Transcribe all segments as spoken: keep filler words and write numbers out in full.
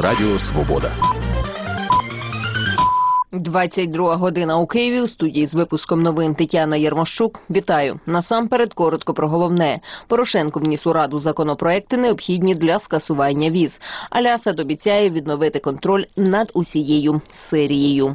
Радіо Свобода. двадцять друга година у Києві. У студії з випуском новин Тетяна Єрмощук. Вітаю. Насамперед коротко про головне. Порошенко вніс у Раду законопроекти, необхідні для скасування віз. Аль-Асад обіцяє відновити контроль над усією Сирією.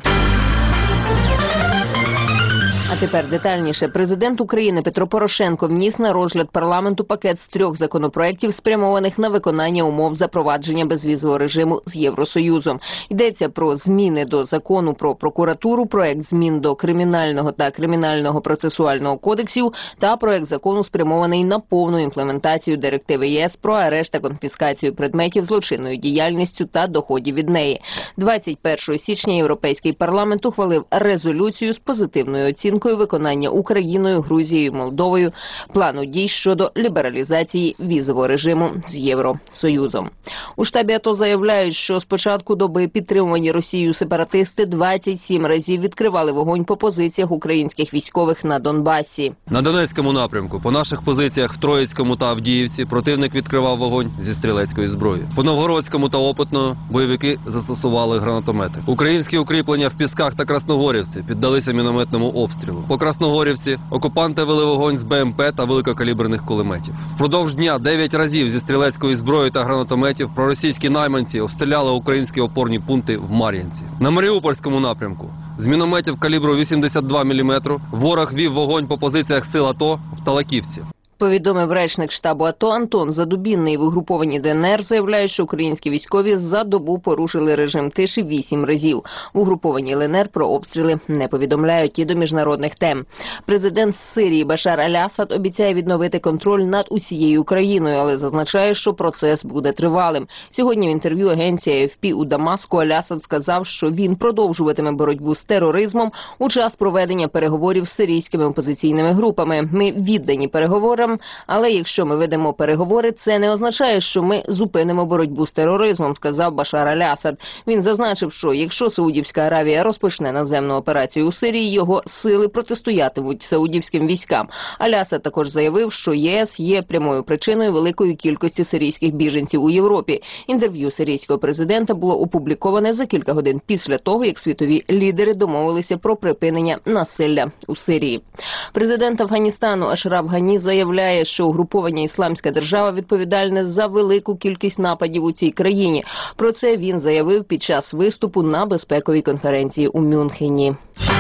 А тепер детальніше. Президент України Петро Порошенко вніс на розгляд парламенту пакет з трьох законопроєктів, спрямованих на виконання умов запровадження безвізового режиму з Євросоюзом. Йдеться про зміни до закону про прокуратуру, проект змін до Кримінального та Кримінального процесуального кодексів та проект закону, спрямований на повну імплементацію директиви ЄС про арешт та конфіскацію предметів злочинною діяльністю та доходів від неї. двадцять першого січня Європейський парламент ухвалив резолюцію з позитивною оцінкою виконання Україною, Грузією, Молдовою плану дій щодо лібералізації візового режиму з Євросоюзом. У штабі АТО заявляють, що з початку доби підтримувані Росією сепаратисти двадцять сім разів відкривали вогонь по позиціях українських військових на Донбасі. На Донецькому напрямку по наших позиціях в Троїцькому та Авдіївці противник відкривав вогонь зі стрілецької зброї. По Новгородському та Опитному бойовики застосували гранатомети. Українські укріплення в Пісках та Красногорівці піддалися мінометному обстрілу. По Красногорівці окупанти вели вогонь з БМП та великокаліберних кулеметів. Впродовж дня дев'ять разів зі стрілецької зброї та гранатометів проросійські найманці обстріляли українські опорні пункти в Мар'їнці. На Маріупольському напрямку з мінометів калібру вісімдесят два міліметри ворог вів вогонь по позиціях сил АТО в Талаківці. Повідомив речник штабу АТО Антон Задубінний. В угрупованні ДНР заявляють, що українські військові за добу порушили режим тиші вісім разів. В угрупованні ЛНР про обстріли не повідомляють. І до міжнародних тем. Президент Сирії Башар Аль-Асад обіцяє відновити контроль над усією Україною, але зазначає, що процес буде тривалим. Сьогодні в інтерв'ю агенції АФП у Дамаску Аль-Асад сказав, що він продовжуватиме боротьбу з тероризмом у час проведення переговорів з сирійськими опозиційними групами. Ми віддані переговорам, але якщо ми ведемо переговори, це не означає, що ми зупинимо боротьбу з тероризмом, сказав Башар Аль-Асад. Він зазначив, що якщо Саудівська Аравія розпочне наземну операцію у Сирії, його сили протистоятимуть саудівським військам. Аль-Асад також заявив, що ЄС є прямою причиною великої кількості сирійських біженців у Європі. Інтерв'ю сирійського президента було опубліковане за кілька годин після того, як світові лідери домовилися про припинення насилля у Сирії. Президент Афганістану Ашраф Гані заявляє, що угруповання «Ісламська держава» відповідальне за велику кількість нападів у цій країні. Про це він заявив під час виступу на безпековій конференції у Мюнхені.